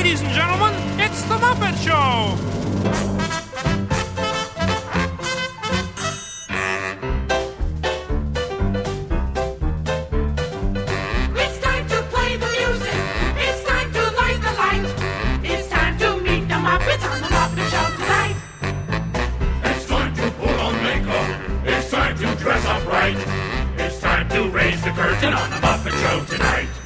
Ladies and gentlemen, it's the Muppet Show! It's time to play the music. It's time to light the light. It's time to meet the Muppets on the Muppet Show tonight. It's time to put on makeup. It's time to dress up right. It's time to raise the curtain on the Muppet Show tonight.